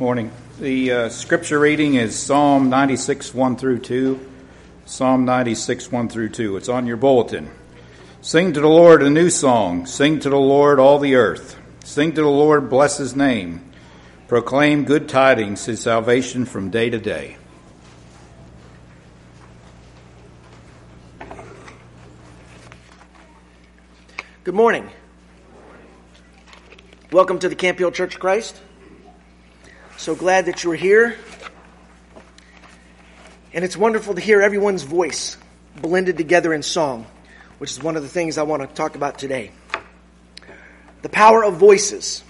Morning. The scripture reading is Psalm 96, 1 through 2. Psalm 96, 1 through 2. It's on your bulletin. Sing to the Lord a new song. Sing to the Lord all the earth. Sing to the Lord, bless his name. Proclaim good tidings, his salvation from day to day. Good morning. Welcome to the Camp Hill Church of Christ. So glad that you're here. And it's wonderful to hear everyone's voice blended together in song, which is one of the things I want to talk about today. The power of voices.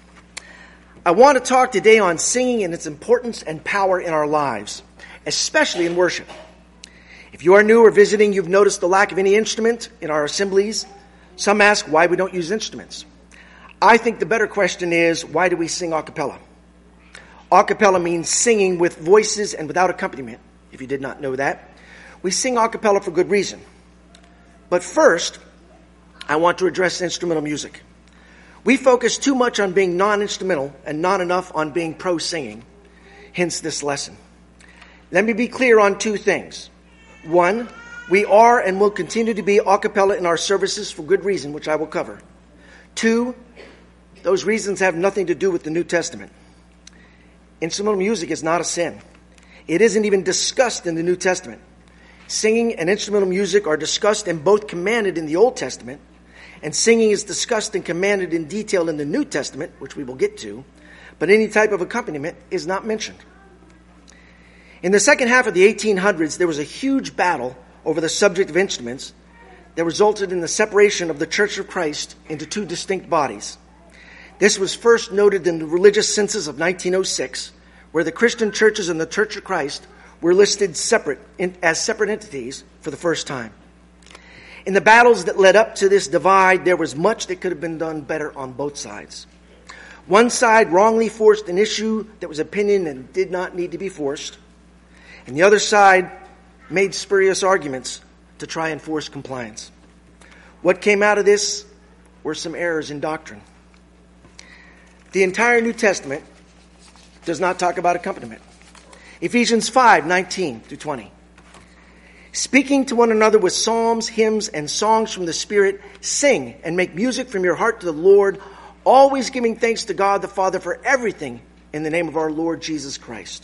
I want to talk today on singing and its importance and power in our lives, especially in worship. If you are new or visiting, you've noticed the lack of any instrument in our assemblies. Some ask why we don't use instruments. I think the better question is, why do we sing a cappella? A cappella means singing with voices and without accompaniment, if you did not know that. We sing a cappella for good reason. But first, I want to address instrumental music. We focus too much on being non-instrumental and not enough on being pro-singing, hence this lesson. Let me be clear on two things. One, we are and will continue to be a cappella in our services for good reason, which I will cover. Two, those reasons have nothing to do with the New Testament. Instrumental music is not a sin. It isn't even discussed in the New Testament. Singing and instrumental music are discussed and both commanded in the Old Testament, and singing is discussed and commanded in detail in the New Testament, which we will get to, but any type of accompaniment is not mentioned. In the second half of the 1800s, there was a huge battle over the subject of instruments that resulted in the separation of the Church of Christ into two distinct bodies. This was first noted in the religious census of 1906, where the Christian churches and the Church of Christ were listed as separate entities for the first time. In the battles that led up to this divide, there was much that could have been done better on both sides. One side wrongly forced an issue that was opinion and did not need to be forced, and the other side made spurious arguments to try and force compliance. What came out of this were some errors in doctrine. The entire New Testament does not talk about accompaniment. Ephesians 5, 19 through 20. Speaking to one another with psalms, hymns, and songs from the Spirit, sing and make music from your heart to the Lord, always giving thanks to God the Father for everything in the name of our Lord Jesus Christ.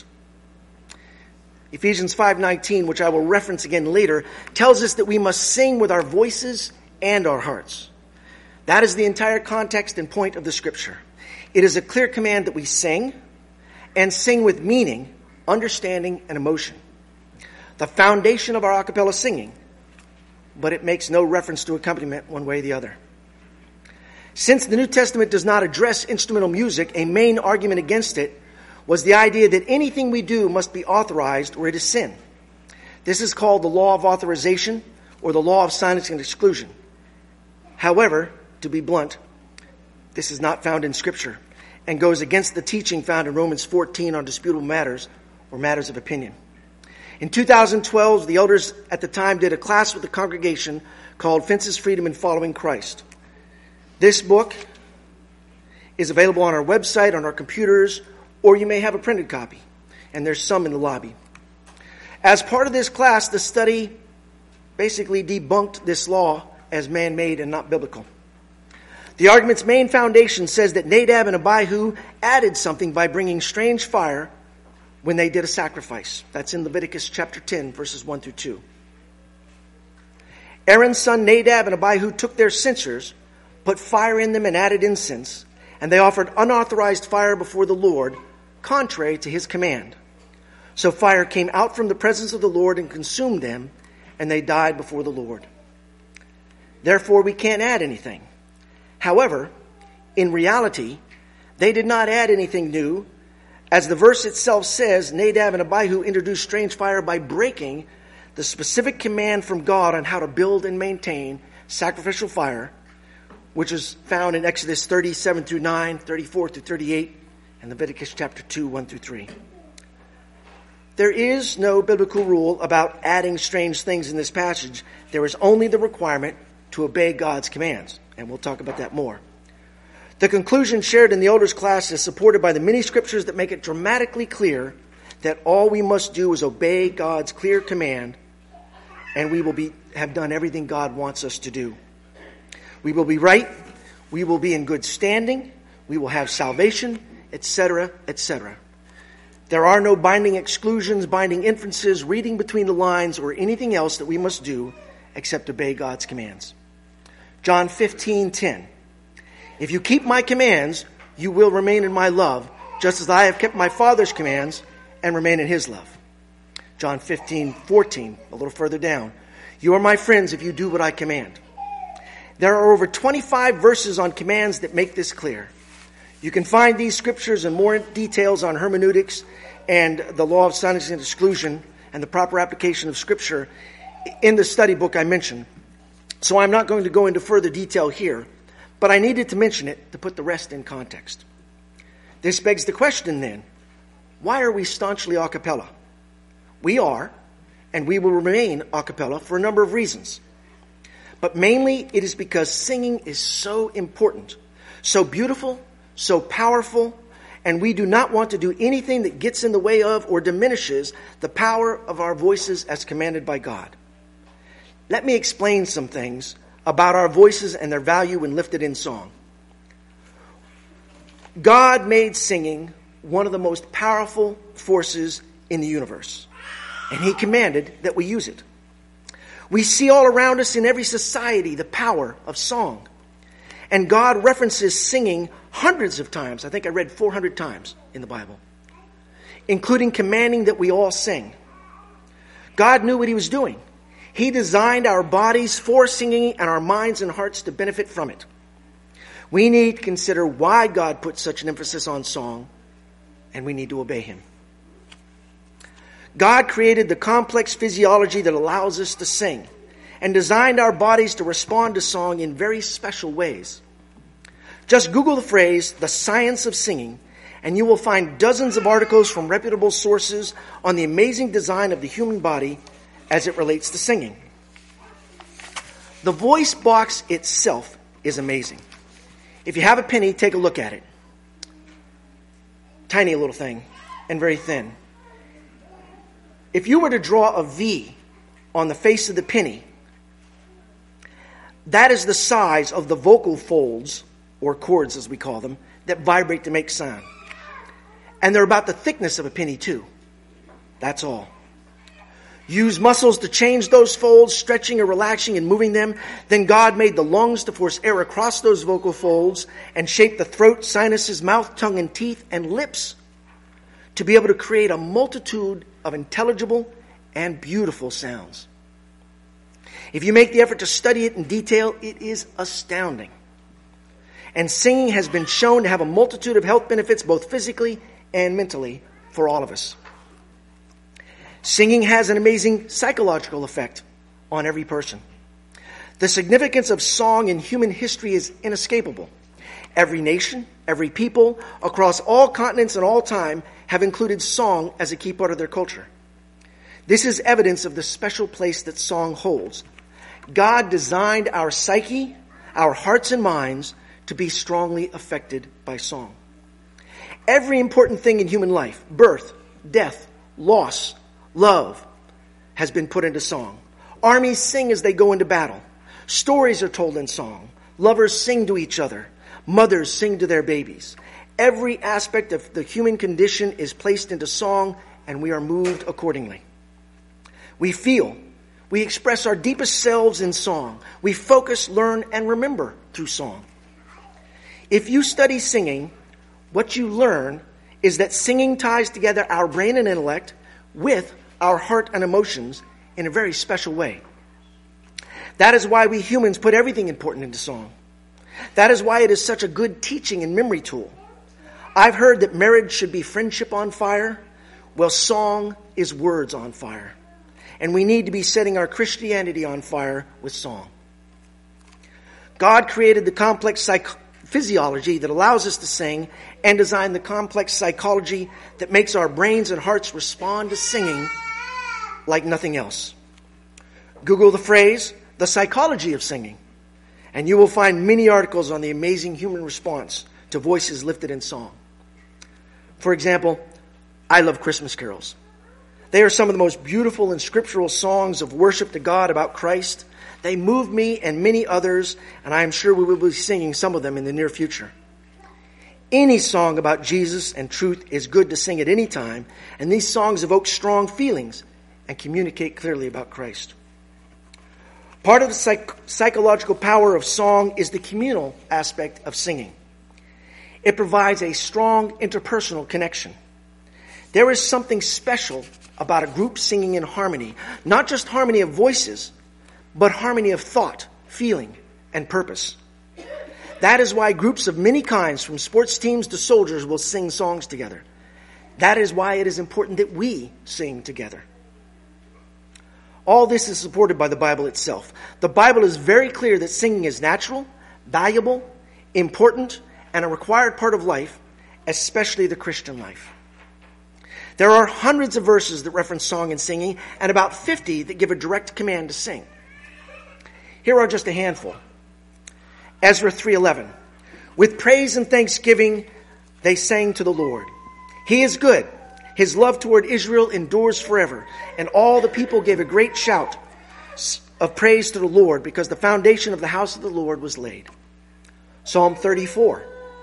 Ephesians 5:19, which I will reference again later, tells us that we must sing with our voices and our hearts. That is the entire context and point of the Scripture. It is a clear command that we sing, and sing with meaning, understanding, and emotion. The foundation of our a cappella singing, but it makes no reference to accompaniment one way or the other. Since the New Testament does not address instrumental music, a main argument against it was the idea that anything we do must be authorized or it is sin. This is called the law of authorization or the law of silence and exclusion. However, to be blunt, this is not found in Scripture and goes against the teaching found in Romans 14 on disputable matters or matters of opinion. In 2012, the elders at the time did a class with the congregation called Fences, Freedom, and Following Christ. This book is available on our website, on our computers, or you may have a printed copy, and there's some in the lobby. As part of this class, the study basically debunked this law as man-made and not biblical. The argument's main foundation says that Nadab and Abihu added something by bringing strange fire when they did a sacrifice. That's in Leviticus chapter 10, verses 1 through 2. Aaron's son Nadab and Abihu took their censers, put fire in them, and added incense, and they offered unauthorized fire before the Lord, contrary to his command. So fire came out from the presence of the Lord and consumed them, and they died before the Lord. Therefore, we can't add anything. However, in reality, they did not add anything new. As the verse itself says, Nadab and Abihu introduced strange fire by breaking the specific command from God on how to build and maintain sacrificial fire, which is found in Exodus 37 through 9, 34 through 38, and Leviticus chapter 2, 1 through 3. There is no biblical rule about adding strange things in this passage. There is only the requirement to obey God's commands, and we'll talk about that more. The conclusion shared in the elders class is supported by the many scriptures that make it dramatically clear that all we must do is obey God's clear command, and we will have done everything God wants us to do. We will be right, we will be in good standing, we will have salvation, etc., etc. There are no binding exclusions, binding inferences, reading between the lines, or anything else that we must do except obey God's commands. John 15:10. If you keep my commands, you will remain in my love, just as I have kept my Father's commands and remain in his love. John 15:14, a little further down. You are my friends if you do what I command. There are over 25 verses on commands that make this clear. You can find these scriptures and more details on hermeneutics and the law of silence and exclusion and the proper application of scripture in the study book I mentioned. So I'm not going to go into further detail here, but I needed to mention it to put the rest in context. This begs the question then, why are we staunchly a cappella? We are, and we will remain a cappella for a number of reasons. But mainly it is because singing is so important, so beautiful, so powerful, and we do not want to do anything that gets in the way of or diminishes the power of our voices as commanded by God. Let me explain some things about our voices and their value when lifted in song. God made singing one of the most powerful forces in the universe, and he commanded that we use it. We see all around us in every society the power of song. And God references singing hundreds of times. I think I read 400 times in the Bible, including commanding that we all sing. God knew what he was doing. He designed our bodies for singing and our minds and hearts to benefit from it. We need to consider why God put such an emphasis on song, and we need to obey him. God created the complex physiology that allows us to sing and designed our bodies to respond to song in very special ways. Just Google the phrase, the science of singing, and you will find dozens of articles from reputable sources on the amazing design of the human body as it relates to singing. The voice box itself is amazing. If you have a penny, take a look at it. Tiny little thing and very thin. If you were to draw a V on the face of the penny, that is the size of the vocal folds, or cords as we call them, that vibrate to make sound. And they're about the thickness of a penny too. That's all. Use muscles to change those folds, stretching or relaxing and moving them. Then God made the lungs to force air across those vocal folds and shape the throat, sinuses, mouth, tongue, and teeth, and lips to be able to create a multitude of intelligible and beautiful sounds. If you make the effort to study it in detail, it is astounding. And singing has been shown to have a multitude of health benefits, both physically and mentally, for all of us. Singing has an amazing psychological effect on every person. The significance of song in human history is inescapable. Every nation, every people, across all continents and all time, have included song as a key part of their culture. This is evidence of the special place that song holds. God designed our psyche, our hearts and minds, to be strongly affected by song. Every important thing in human life, birth, death, loss, love, has been put into song. Armies sing as they go into battle. Stories are told in song. Lovers sing to each other. Mothers sing to their babies. Every aspect of the human condition is placed into song, and we are moved accordingly. We feel. We express our deepest selves in song. We focus, learn, and remember through song. If you study singing, what you learn is that singing ties together our brain and intellect with our heart and emotions in a very special way. That is why we humans put everything important into song. That is why it is such a good teaching and memory tool. I've heard that marriage should be friendship on fire. Well, song is words on fire. And we need to be setting our Christianity on fire with song. God created the complex physiology that allows us to sing and designed the complex psychology that makes our brains and hearts respond to singing like nothing else. Google the phrase, the psychology of singing, and you will find many articles on the amazing human response to voices lifted in song. For example, I love Christmas carols. They are some of the most beautiful and scriptural songs of worship to God about Christ. They move me and many others, and I am sure we will be singing some of them in the near future. Any song about Jesus and truth is good to sing at any time, and these songs evoke strong feelings and communicate clearly about Christ. Part of the psychological power of song is the communal aspect of singing. It provides a strong interpersonal connection. There is something special about a group singing in harmony, not just harmony of voices, but harmony of thought, feeling, and purpose. That is why groups of many kinds, from sports teams to soldiers, will sing songs together. That is why it is important that we sing together. All this is supported by the Bible itself. The Bible is very clear that singing is natural, valuable, important, and a required part of life, especially the Christian life. There are hundreds of verses that reference song and singing, and about 50 that give a direct command to sing. Here are just a handful. Ezra 3:11. With praise and thanksgiving, they sang to the Lord. He is good. His love toward Israel endures forever. And all the people gave a great shout of praise to the Lord, because the foundation of the house of the Lord was laid. Psalm 34.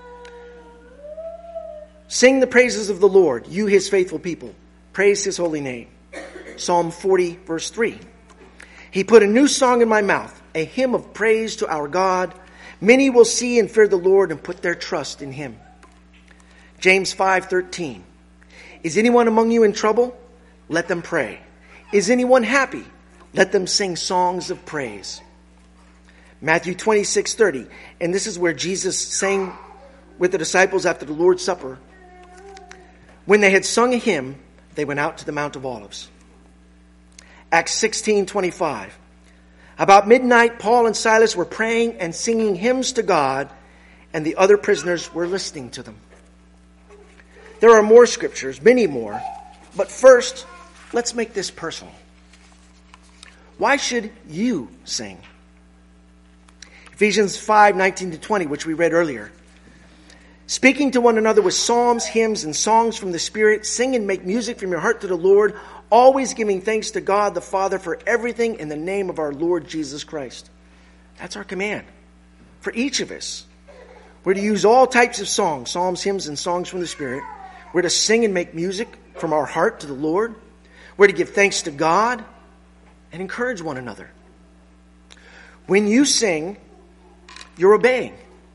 Sing the praises of the Lord, you his faithful people. Praise his holy name. Psalm 40, verse 3. He put a new song in my mouth, a hymn of praise to our God. Many will see and fear the Lord and put their trust in him. James 5:13. Is anyone among you in trouble? Let them pray. Is anyone happy? Let them sing songs of praise. Matthew 26:30. And this is where Jesus sang with the disciples after the Lord's Supper. When they had sung a hymn, they went out to the Mount of Olives. Acts 16:25. About midnight, Paul and Silas were praying and singing hymns to God, and the other prisoners were listening to them. There are more scriptures, many more, but first, let's make this personal. Why should you sing? Ephesians 5:19-20, which we read earlier. Speaking to one another with psalms, hymns, and songs from the Spirit, sing and make music from your heart to the Lord, always giving thanks to God the Father for everything in the name of our Lord Jesus Christ. That's our command for each of us. We're to use all types of songs, psalms, hymns, and songs from the Spirit. We're to sing and make music from our heart to the Lord. We're to give thanks to God and encourage one another. When you sing, you're obeying.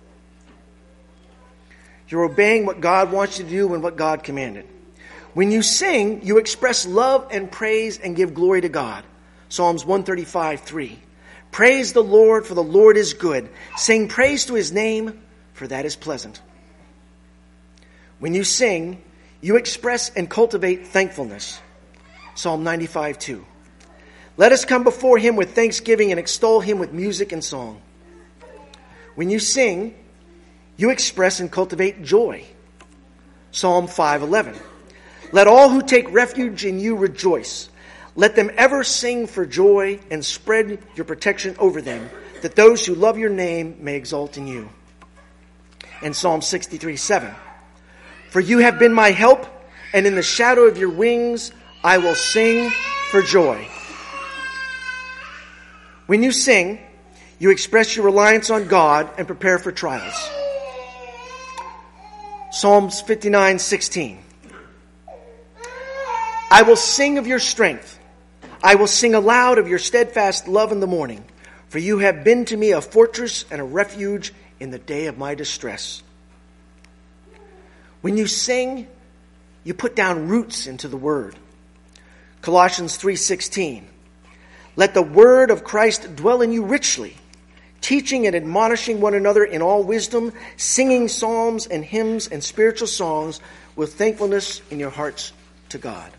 You're obeying what God wants you to do and what God commanded. When you sing, you express love and praise and give glory to God. Psalms 135:3. Praise the Lord, for the Lord is good. Sing praise to his name, for that is pleasant. When you sing, you express and cultivate thankfulness. Psalm 95:2. Let us come before him with thanksgiving and extol him with music and song. When you sing, you express and cultivate joy. Psalm 5:11. Let all who take refuge in you rejoice. Let them ever sing for joy and spread your protection over them, that those who love your name may exult in you. And Psalm 63:7. For you have been my help, and in the shadow of your wings I will sing for joy. When you sing, you express your reliance on God and prepare for trials. Psalms 59:16. I will sing of your strength. I will sing aloud of your steadfast love in the morning. For you have been to me a fortress and a refuge in the day of my distress. When you sing, you put down roots into the word. Colossians 3:16. Let the word of Christ dwell in you richly, teaching and admonishing one another in all wisdom, singing psalms and hymns and spiritual songs with thankfulness in your hearts to God.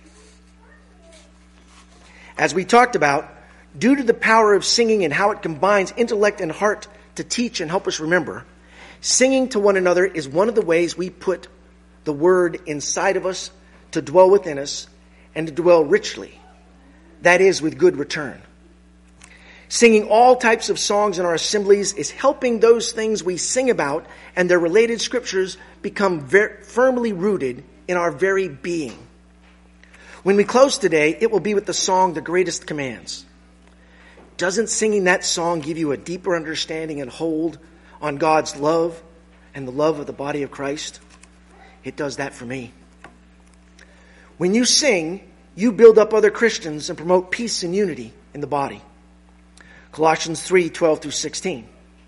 As we talked about, due to the power of singing and how it combines intellect and heart to teach and help us remember, singing to one another is one of the ways we put the word inside of us to dwell within us and to dwell richly. That is, with good return. Singing all types of songs in our assemblies is helping those things we sing about and their related scriptures become firmly rooted in our very being. When we close today, it will be with the song, The Greatest Commands. Doesn't singing that song give you a deeper understanding and hold on God's love and the love of the body of Christ? It does that for me. When you sing, you build up other Christians and promote peace and unity in the body. Colossians 3:12-16.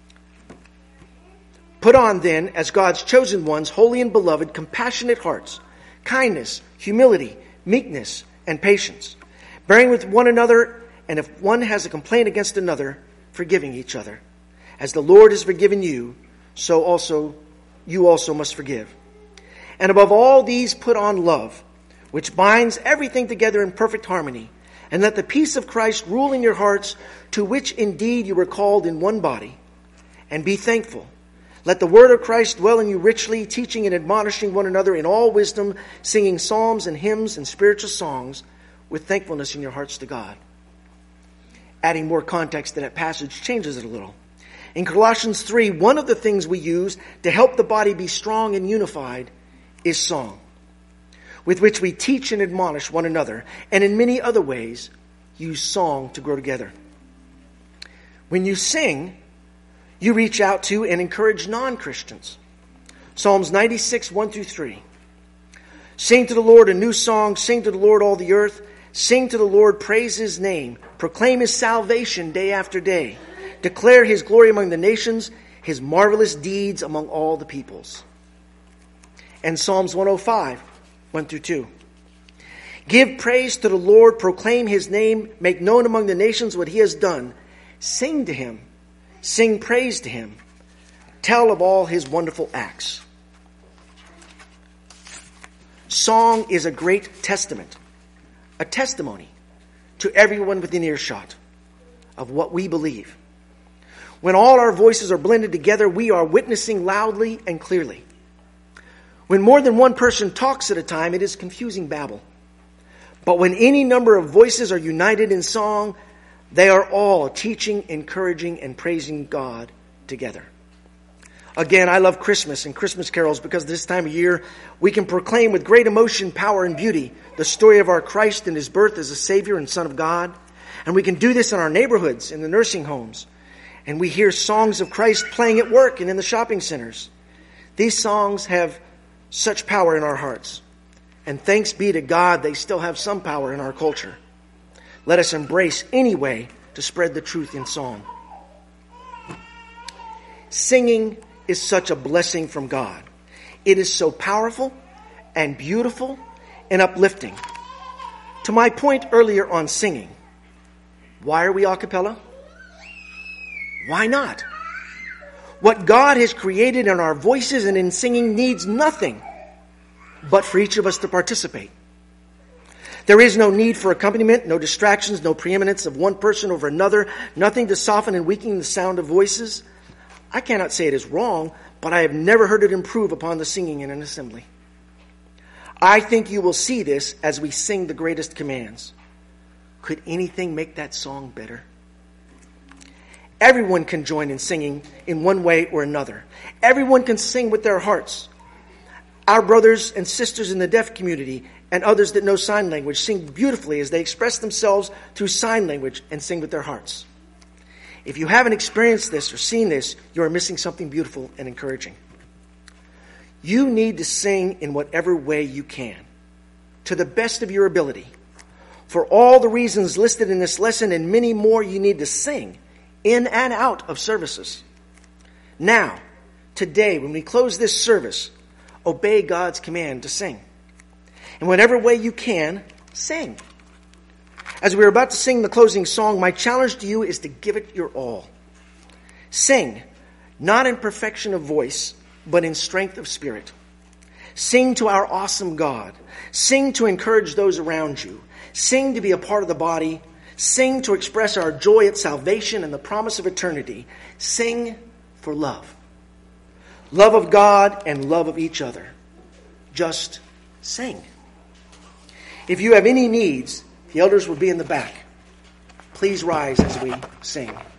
Put on then, as God's chosen ones, holy and beloved, compassionate hearts, kindness, humility, meekness, and patience, bearing with one another, and if one has a complaint against another, forgiving each other. As the Lord has forgiven you, so also you also must forgive. And above all these put on love, which binds everything together in perfect harmony. And let the peace of Christ rule in your hearts, to which indeed you were called in one body. And be thankful. Let the word of Christ dwell in you richly, teaching and admonishing one another in all wisdom, singing psalms and hymns and spiritual songs with thankfulness in your hearts to God. Adding more context to that passage changes it a little. In Colossians 3, one of the things we use to help the body be strong and unified is song, with which we teach and admonish one another, and in many other ways use song to grow together. When you sing, you reach out to and encourage non-Christians. Psalms 96, 1-3. Sing to the Lord a new song, sing to the Lord all the earth, sing to the Lord, praise his name, proclaim his salvation day after day, declare his glory among the nations, his marvelous deeds among all the peoples. And Psalms 105, 1-2. Give praise to the Lord, proclaim his name, make known among the nations what he has done. Sing to him, sing praise to him, tell of all his wonderful acts. Song is a great testament, a testimony to everyone within earshot of what we believe. When all our voices are blended together, we are witnessing loudly and clearly. When more than one person talks at a time, it is confusing babble. But when any number of voices are united in song, they are all teaching, encouraging, and praising God together. Again, I love Christmas and Christmas carols because this time of year we can proclaim with great emotion, power, and beauty the story of our Christ and his birth as a Savior and Son of God. And we can do this in our neighborhoods, in the nursing homes. And we hear songs of Christ playing at work and in the shopping centers. These songs have such power in our hearts. And thanks be to God, they still have some power in our culture. Let us embrace any way to spread the truth in song. Singing is such a blessing from God. It is so powerful and beautiful and uplifting. To my point earlier on singing, why are we a cappella? Why not? What God has created in our voices and in singing needs nothing but for each of us to participate. There is no need for accompaniment, no distractions, no preeminence of one person over another, nothing to soften and weaken the sound of voices. I cannot say it is wrong, but I have never heard it improve upon the singing in an assembly. I think you will see this as we sing the greatest commands. Could anything make that song better? Everyone can join in singing in one way or another. Everyone can sing with their hearts. Our brothers and sisters in the deaf community and others that know sign language sing beautifully as they express themselves through sign language and sing with their hearts. If you haven't experienced this or seen this, you are missing something beautiful and encouraging. You need to sing in whatever way you can, to the best of your ability. For all the reasons listed in this lesson and many more, you need to sing in and out of services. Now, today, when we close this service, obey God's command to sing. In whatever way you can, sing. As we are about to sing the closing song, my challenge to you is to give it your all. Sing, not in perfection of voice, but in strength of spirit. Sing to our awesome God. Sing to encourage those around you. Sing to be a part of the body. Sing to express our joy at salvation and the promise of eternity. Sing for love. Love of God and love of each other. Just sing. If you have any needs, the elders will be in the back. Please Please rise as we sing.